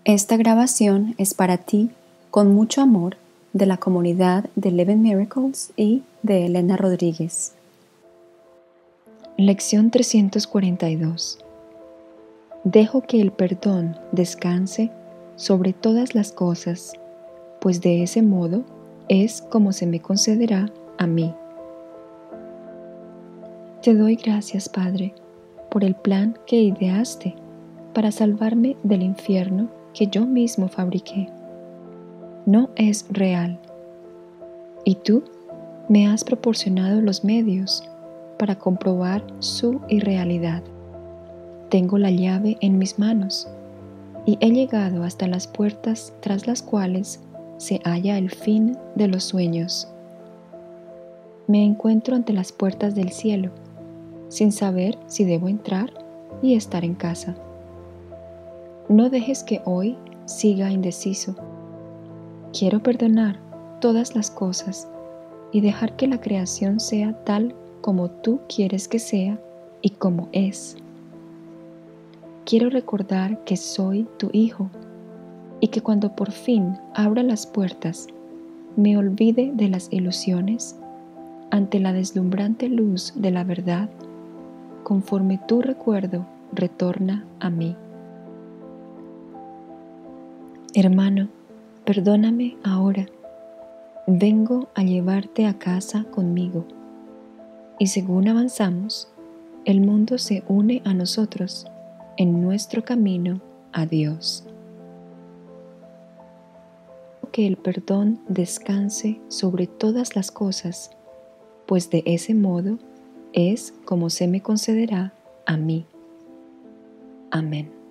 Esta grabación es para ti, con mucho amor, de la comunidad de 11 Miracles y de Elena Rodríguez. Lección 342. Dejo que el perdón descanse sobre todas las cosas, pues de ese modo es como se me concederá a mí. Te doy gracias, Padre, por el plan que ideaste para salvarme del infierno que yo mismo fabriqué. No es real. Y tú me has proporcionado los medios para comprobar su irrealidad. Tengo la llave en mis manos y he llegado hasta las puertas tras las cuales se halla el fin de los sueños. Me encuentro ante las puertas del cielo, sin saber si debo entrar y estar en casa. No dejes que hoy siga indeciso. Quiero perdonar todas las cosas y dejar que la creación sea tal como tú quieres que sea y como es. Quiero recordar que soy tu hijo y que cuando por fin abra las puertas, me olvide de las ilusiones ante la deslumbrante luz de la verdad, conforme tu recuerdo retorna a mí. Hermano, perdóname ahora. Vengo a llevarte a casa conmigo. Y según avanzamos, el mundo se une a nosotros en nuestro camino a Dios. Que el perdón descanse sobre todas las cosas, pues de ese modo es como se me concederá a mí. Amén.